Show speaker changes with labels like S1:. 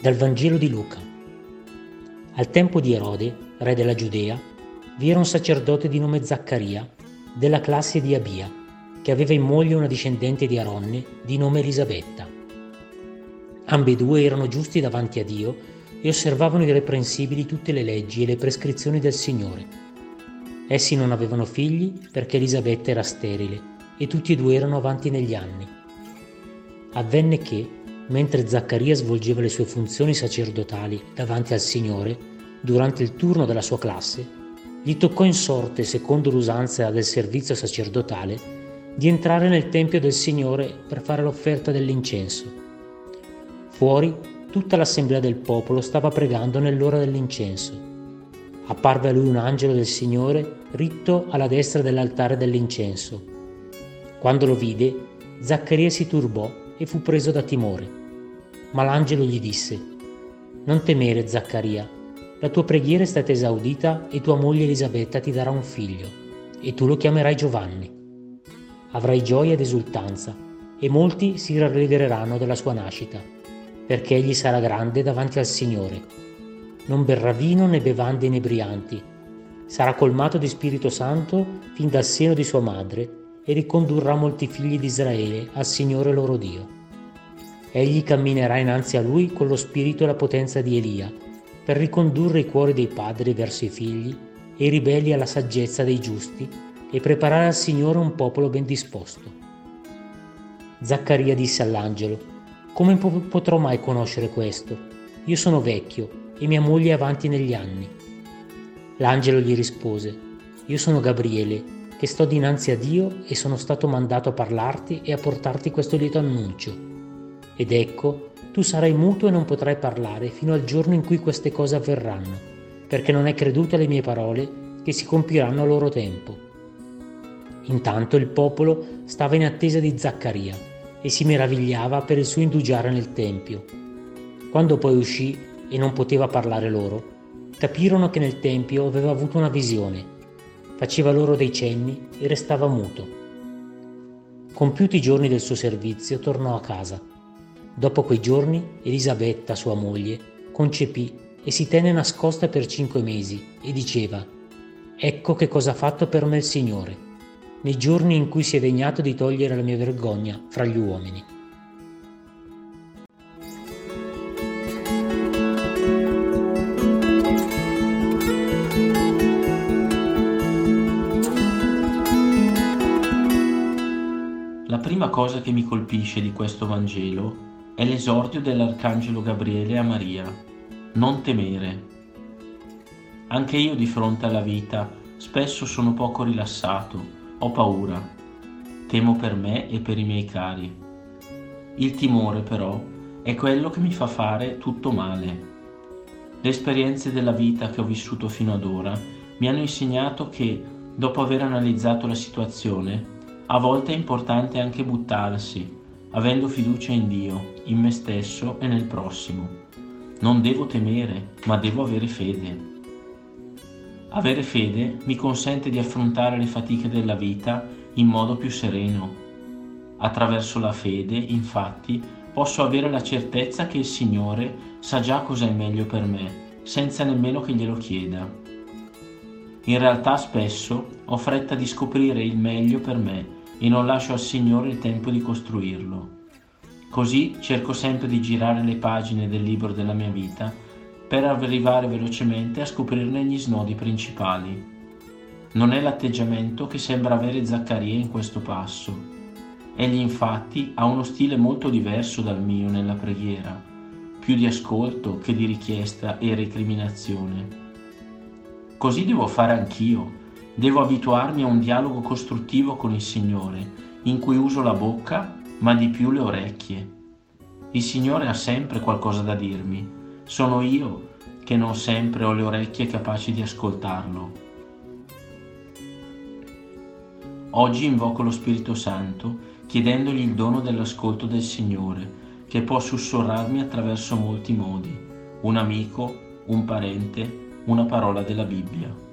S1: Dal Vangelo di Luca. Al tempo di Erode, re della Giudea, vi era un sacerdote di nome Zaccaria, della classe di Abia, che aveva in moglie una discendente di Aronne di nome Elisabetta. Ambedue erano giusti davanti a Dio e osservavano irreprensibili tutte le leggi e le prescrizioni del Signore. Essi non avevano figli perché Elisabetta era sterile e tutti e due erano avanti negli anni. Avvenne che, mentre Zaccaria svolgeva le sue funzioni sacerdotali davanti al Signore, durante il turno della sua classe, gli toccò in sorte, secondo l'usanza del servizio sacerdotale, di entrare nel Tempio del Signore per fare l'offerta dell'incenso. Fuori, tutta l'assemblea del popolo stava pregando nell'ora dell'incenso. Apparve a lui un angelo del Signore, ritto alla destra dell'altare dell'incenso. Quando lo vide, Zaccaria si turbò e fu preso da timore. Ma l'angelo gli disse: «Non temere, Zaccaria, la tua preghiera è stata esaudita e tua moglie Elisabetta ti darà un figlio, e tu lo chiamerai Giovanni. Avrai gioia ed esultanza, e molti si rallegreranno della sua nascita, perché egli sarà grande davanti al Signore. Non berrà vino né bevande inebrianti, sarà colmato di Spirito Santo fin dal seno di sua madre, e ricondurrà molti figli di Israele al Signore loro Dio. Egli camminerà innanzi a lui con lo spirito e la potenza di Elia, per ricondurre i cuori dei padri verso i figli e i ribelli alla saggezza dei giusti, e preparare al Signore un popolo ben disposto». Zaccaria disse all'angelo: «Come potrò mai conoscere questo? Io sono vecchio e mia moglie è avanti negli anni». L'angelo gli rispose: «Io sono Gabriele, che sto dinanzi a Dio e sono stato mandato a parlarti e a portarti questo lieto annuncio. Ed ecco, tu sarai muto e non potrai parlare fino al giorno in cui queste cose avverranno, perché non hai creduto alle mie parole che si compiranno a loro tempo». Intanto il popolo stava in attesa di Zaccaria e si meravigliava per il suo indugiare nel Tempio. Quando poi uscì e non poteva parlare loro, capirono che nel Tempio aveva avuto una visione. Faceva loro dei cenni e restava muto. Compiuti i giorni del suo servizio, tornò a casa. Dopo quei giorni, Elisabetta, sua moglie, concepì e si tenne nascosta per 5 mesi e diceva: «Ecco che cosa ha fatto per me il Signore, nei giorni in cui si è degnato di togliere la mia vergogna fra gli uomini».
S2: La prima cosa che mi colpisce di questo Vangelo è l'esordio dell'Arcangelo Gabriele a Maria: non temere. Anche io di fronte alla vita spesso sono poco rilassato, ho paura, temo per me e per i miei cari. Il timore però è quello che mi fa fare tutto male. Le esperienze della vita che ho vissuto fino ad ora mi hanno insegnato che, dopo aver analizzato la situazione, a volte è importante anche buttarsi, avendo fiducia in Dio, in me stesso e nel prossimo. Non devo temere, ma devo avere fede. Avere fede mi consente di affrontare le fatiche della vita in modo più sereno. Attraverso la fede, infatti, posso avere la certezza che il Signore sa già cosa è meglio per me, senza nemmeno che glielo chieda. In realtà spesso ho fretta di scoprire il meglio per me e non lascio al Signore il tempo di costruirlo. Così cerco sempre di girare le pagine del libro della mia vita per arrivare velocemente a scoprirne gli snodi principali. Non è l'atteggiamento che sembra avere Zaccaria in questo passo. Egli infatti ha uno stile molto diverso dal mio nella preghiera, più di ascolto che di richiesta e recriminazione. Così devo fare anch'io. Devo abituarmi a un dialogo costruttivo con il Signore, in cui uso la bocca, ma di più le orecchie. Il Signore ha sempre qualcosa da dirmi, sono io che non sempre ho le orecchie capaci di ascoltarlo. Oggi invoco lo Spirito Santo, chiedendogli il dono dell'ascolto del Signore, che può sussurrarmi attraverso molti modi: un amico, un parente, una parola della Bibbia.